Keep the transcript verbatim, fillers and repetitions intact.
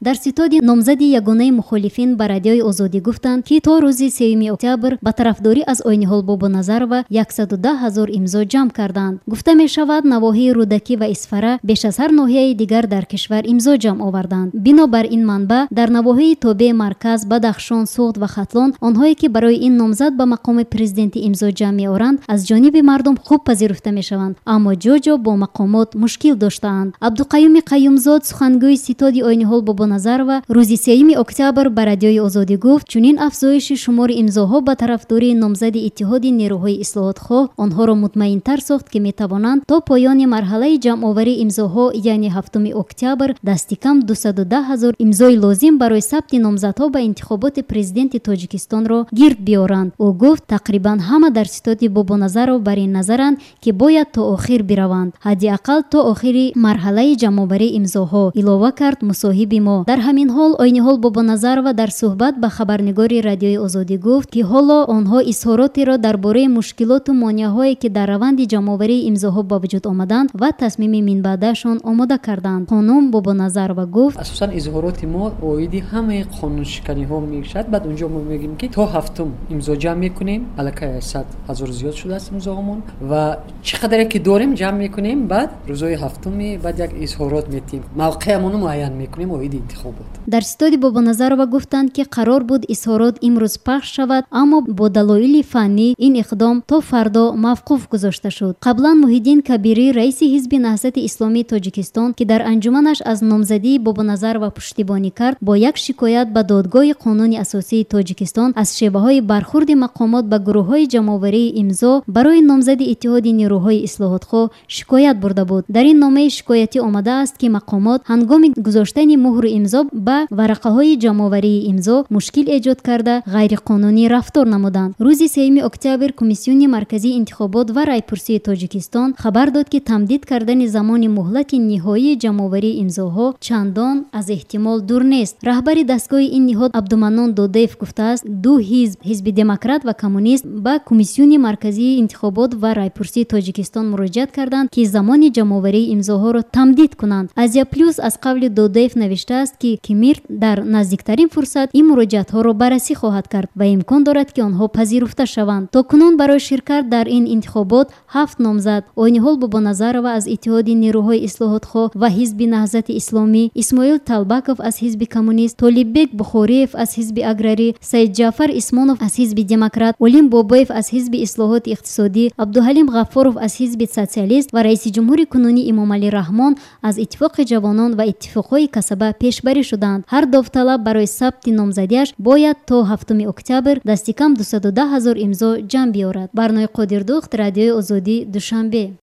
дар ситоди номзади ягонаи мухолифин ба радиои озодӣ гуфтанд ки то рӯзи сеюми октябр ба тарафдорӣ аз Ойниҳол Бобоназарова яксаду даҳ ҳазор имзо ҷамъ карданд. Гуфта мешавад навоҳии Рӯдакӣ ва Исфара беш аз ҳар ноҳияи дигар дар кишвар имзо ҷамъ оварданд. Бинобар ин манбаъ дар навоҳии Тобе, Марказ, Бадахшон, Суғд ва Хатлон онҳое ки барои ин номзад ба мақоми президентӣ имзо ҷамъ меоранд аз ҷониби мардум хуб пазируфта мешаванд, аммо ҷо ҷо бо мақомот мушкил доштаанд. Абдуқаюми Қаюмзод, сухангӯи ситоди Ойниҳол Бобоназарова, рӯзи сеюми октябр ба радиои озодӣ гуфт чунин афзоиши шумори имзоҳо ба тарафдории номзади Иттиҳоди нерӯҳои ислоҳотхоҳ онҳоро мутмаинтар сохт ки метавонанд то поёни марҳалаи ҷамъоварии имзоҳо яъне ҳафтуми октябр дасти кам дусаду даҳ ҳазор имзои лозим барои сабти номзадҳо ба интихоботи президенти Тоҷикистонро гирд биёранд. Ӯ гуфт тақрибан ҳама дар ситоди Бобоназаров бар ин назаранд ки бояд то охир бираванд, ҳадди ақал то охири марҳалаи ҷамъоварии имзоҳо, илова кард мусоҳиби мо. Дар ҳамин ҳол Ойниҳол Бобоназарова дар суҳбат ба хабарнигори радиои озодӣ гуфт ки ҳоло онҳо изҳоротеро дар бораи мушкилоту монеаҳое ки дар раванди ҷамъоварии имзоҳо ба вуҷуд омаданд ва тасмими минбаъдашон омода карданд. Хонум Бобоназарова гуфт асосан изҳороти мо оиди ҳамаи қонуншиканиҳо мешавад. Баъд унҷо мо мегӯем ки то ҳафтум имзо ҷамъ мекунем, аллакай сад ҳазор зиёд шудааст имзоҳомон ва чӣ қадаре ки дорем ҷамъ мекунем, баъд рӯзои ҳафтуми баъд як изҳорот метим, мавқеамонро муайян мекунем оиди интихобот. Дар ситоди Бобоназарова гуфтанд ки қарор буд изҳорот имрӯз пахш шавад, аммо бо далоили фаннӣ ин иқдом то фардо мавқуф гузошта шуд. Қаблан Муҳиддин Кабирӣ, раиси ҳизби Наҳзати Исломии Тоҷикистон, ки дар анҷуманаш аз номзадии Бобоназарова пуштибонӣ кард, бо як шикоят ба Додгоҳи Қонуни Асосии Тоҷикистон аз шебаҳои бархурди мақомот ба гурӯҳҳои ҷамъоварии имзо барои номзади Иттиҳоди нерӯҳои ислоҳотхоҳ шикоят бурда буд. Дар ин номаи шикоятӣ омадааст ки мақомот ҳангоми гузоштани муҳру имзо ба варақаҳои ҷамъоварии имзо мушкил эҷод карда ғайриқонунӣ рафтор намуданд. Рӯзи сеюми октябр Комиссиони марказии интихобот ва райпурсии Тоҷикистон хабар дод ки тамдид кардани замони муҳлати ниҳоии ҷамъоварии имзоҳо чандон аз эҳтимол дур нест. Раҳбари дастгоҳи ин ниҳод Абдуманнон Додеев гуфтааст ду ҳизб ҳизби демократ ва коммунист ба Комиссиони марказии интихобот ва райпурсии Тоҷикистон муроҷиат карданд ки замони ҷамъоварии имзоҳоро тамдид кунанд. Азия плюс аз қавли Додеев навиштааст ки Кимир дар наздиктарин фурсат ин муроҷиатҳоро баррасӣ хоҳад кард ва имкон дорад ки онҳо пазируфта шаванд. То кунун барои ширкат дар ин интихобот ҳафт номзад Ойниҳол Бобоназарова аз Иттиҳоди нерӯҳои ислоҳотхоҳ ва ҳизби Наҳзати Исломӣ, Исмоил Талбаков аз ҳизби коммунист, Толиббек Бухориев аз ҳизби аграрӣ, Саидҷаъфар Исмонов аз ҳизби демократ, Олим Бобоев аз ҳизби ислоҳоти иқтисодӣ, Абдуҳалим Ғаффоров аз ҳизби социалист ва раиси ҷумҳури кунунӣ Имомалӣ Раҳмон аз Иттифоқи ҷавонон ва Иттифоқҳои касаба пешбарӣ шуданд. Ҳар довталаб барои сабти номзадиаш бояд то ҳафтуми октябр дасти кам дусаду даҳ ҳазор имзо ҷамъ биёрад. Барнои Қодирдухт, Радиои Озодӣ, Душанбе.